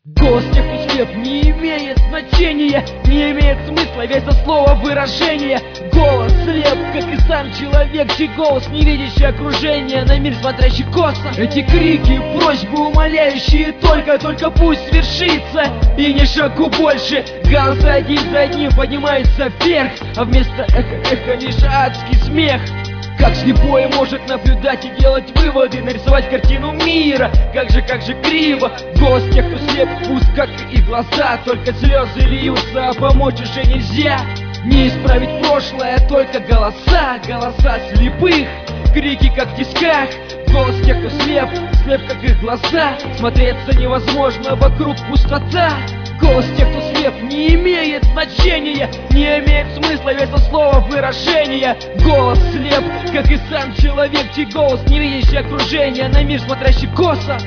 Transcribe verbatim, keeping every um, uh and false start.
Голос тех, кто слеп, не имеет значения, не имеет смысла весь это слово выражение. Голос слеп, как и сам человек, чей голос не видящий окружение, на мир смотрящий косо. Эти крики, просьбы умоляющие только, только пусть свершится, и ни шагу больше. Голосы один за одним поднимаются вверх, а вместо эхо-эхо лишь адский смех. Как слепой может наблюдать и делать выводы, нарисовать картину мира, как же, как же криво. Голос тех, кто слеп, пуст, как и глаза, только слезы льются, а помочь уже нельзя. Не исправить прошлое, только голоса, голоса слепых, крики как в тисках. Голос тех, кто слеп, слеп, как их глаза, смотреться невозможно, вокруг пустота. Голос тех, кто слеп, не имеет значения, не имеет смысла весь это слово выражения. Голос слеп, как и сам человек, чей голос не видящий окружения, на мир смотрящий косо.